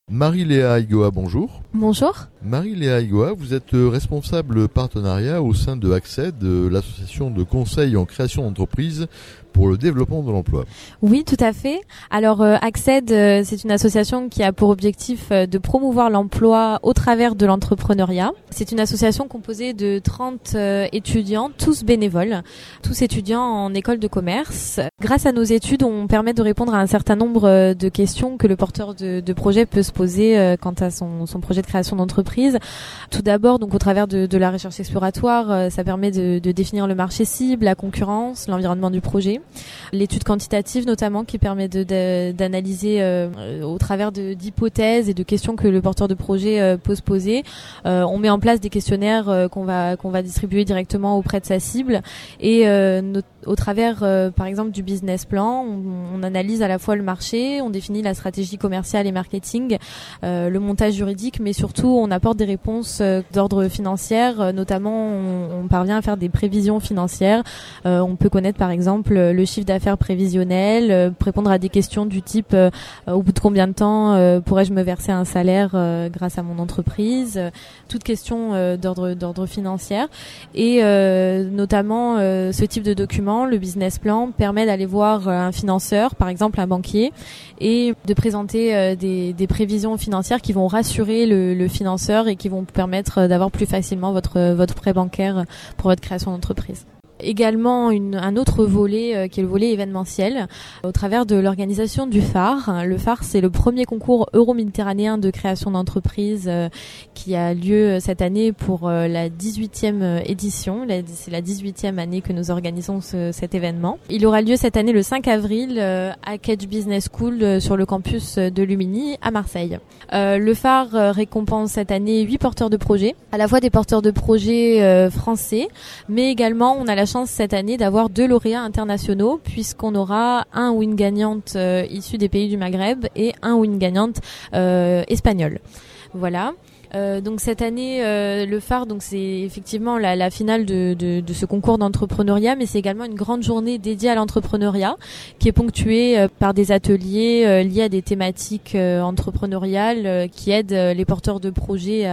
Marie-Léa Igoa, bonjour. Bonjour. Marie-Léa Igoa, vous êtes responsable partenariat au sein de Acced, l'association de conseil en création d'entreprise pour le développement de l'emploi. Oui, tout à fait. Alors, Acced, c'est une association qui a pour objectif de promouvoir l'emploi au travers de l'entrepreneuriat. C'est une association composée de 30 étudiants, tous bénévoles, tous étudiants en école de commerce. Grâce à nos études, on permet de répondre à un certain nombre de questions que le porteur de projet peut se poser quant à son projet de création d'entreprise. Tout d'abord, donc au travers de la recherche exploratoire, ça permet de définir le marché cible, la concurrence, l'environnement du projet. L'étude quantitative notamment qui permet d'analyser au travers d'hypothèses et de questions que le porteur de projet peut se poser. On met en place des questionnaires qu'on va distribuer directement auprès de sa cible et au travers par exemple du business plan, on analyse à la fois le marché, on définit la stratégie commerciale et marketing, le montage juridique, mais surtout on apporte des réponses d'ordre financier, notamment on parvient à faire des prévisions financières. On peut connaître par exemple le chiffre d'affaires prévisionnel, répondre à des questions du type au bout de combien de temps pourrais-je me verser un salaire grâce à mon entreprise, toute question d'ordre financier. Et notamment ce type de document, le business plan, permet d'aller voir un financeur, par exemple un banquier, et de présenter des prévisions financières qui vont rassurer le financeur et qui vont permettre d'avoir plus facilement votre prêt bancaire pour votre création d'entreprise. Également un autre volet qui est le volet événementiel au travers de l'organisation du phare. Le phare, c'est le premier concours euro-méditerranéen de création d'entreprise qui a lieu cette année pour la 18e édition. C'est la 18e année que nous organisons cet événement. Il aura lieu cette année le 5 avril à Kedge Business School sur le campus de Lumini à Marseille. Le phare récompense cette année 8 porteurs de projets, à la fois des porteurs de projets français, mais également on a la chance cette année d'avoir 2 lauréats internationaux puisqu'on aura un ou une gagnante issue des pays du Maghreb et un ou une gagnante espagnole. Voilà. Donc cette année, le phare, donc c'est effectivement la finale de ce concours d'entrepreneuriat, mais c'est également une grande journée dédiée à l'entrepreneuriat qui est ponctuée par des ateliers liés à des thématiques entrepreneuriales qui aident les porteurs de projets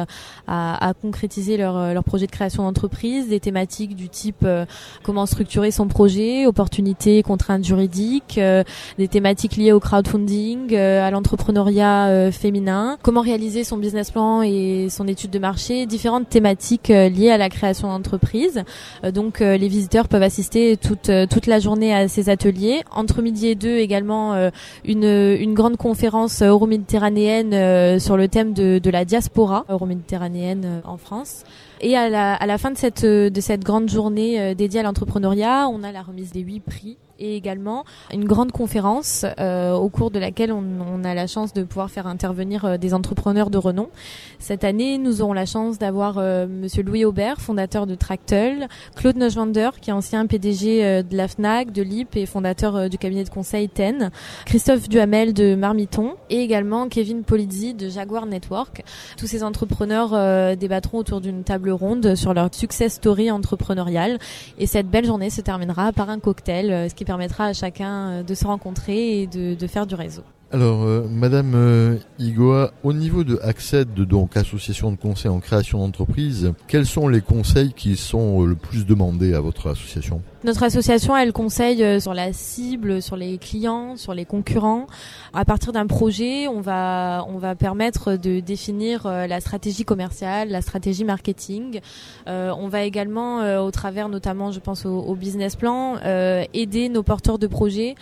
à concrétiser leur projet de création d'entreprise, des thématiques du type comment structurer son projet, opportunités, contraintes juridiques, des thématiques liées au crowdfunding, à l'entrepreneuriat féminin, comment réaliser son business plan et son étude de marché, différentes thématiques liées à la création d'entreprise. Donc les visiteurs peuvent assister toute la journée à ces ateliers. Entre midi et 2 également une grande conférence euro-méditerranéenne sur le thème de la diaspora euro-méditerranéenne en France. Et à la fin de cette grande journée dédiée à l'entrepreneuriat, on a la remise des 8 prix et également une grande conférence au cours de laquelle on a la chance de pouvoir faire intervenir des entrepreneurs de renom. Cette année, nous aurons la chance d'avoir Monsieur Louis Aubert, fondateur de Tractel, Claude Neuschwander, qui est ancien PDG de la FNAC, de l'IP et fondateur du cabinet de conseil TEN, Christophe Duhamel de Marmiton et également Kevin Polizzi de Jaguar Network. Tous ces entrepreneurs débattront autour d'une table ronde sur leur success story entrepreneuriale et cette belle journée se terminera par un cocktail, ce qui permettra à chacun de se rencontrer et de faire du réseau. Alors, Madame Igoa, au niveau de Acced, donc association de conseil en création d'entreprise, quels sont les conseils qui sont le plus demandés à votre association ? Notre association, elle conseille sur la cible, sur les clients, sur les concurrents. À partir d'un projet, on va permettre de définir la stratégie commerciale, la stratégie marketing. On va également, au travers notamment, je pense au business plan, aider nos porteurs de projets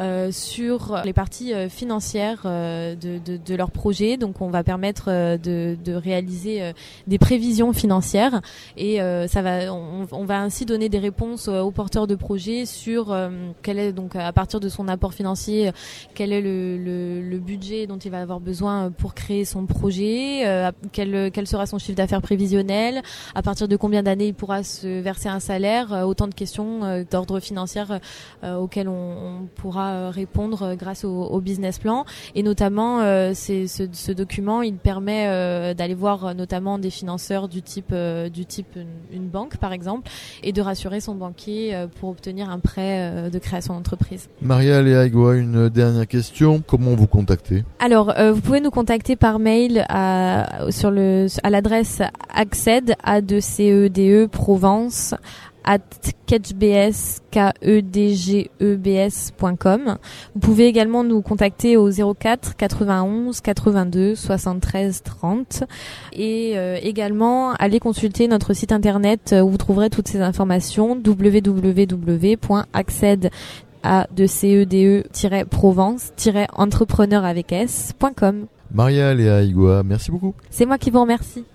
sur les parties financières de leur projet. Donc, on va permettre de réaliser des prévisions financières et on va ainsi donner des réponses aux porteurs de projet sur quel est donc à partir de son apport financier quel est le budget dont il va avoir besoin pour créer son projet, quel sera son chiffre d'affaires prévisionnel, à partir de combien d'années il pourra se verser un salaire, autant de questions d'ordre financier auxquelles on pourra répondre grâce au business plan. plan, et notamment ce document il permet d'aller voir notamment des financeurs du type une banque par exemple, et de rassurer son banquier pour obtenir un prêt de création d'entreprise. Maria-Léa Igoa, une dernière question, comment vous contacter? Alors vous pouvez nous contacter par mail à l'adresse acced @kedgebs.com. Vous pouvez également nous contacter au 04 91 82 73 30 et également aller consulter notre site internet où vous trouverez toutes ces informations, www.acced-provence-entrepreneur avec s.com. Maria-Léa Igoa, merci beaucoup. C'est moi qui vous remercie.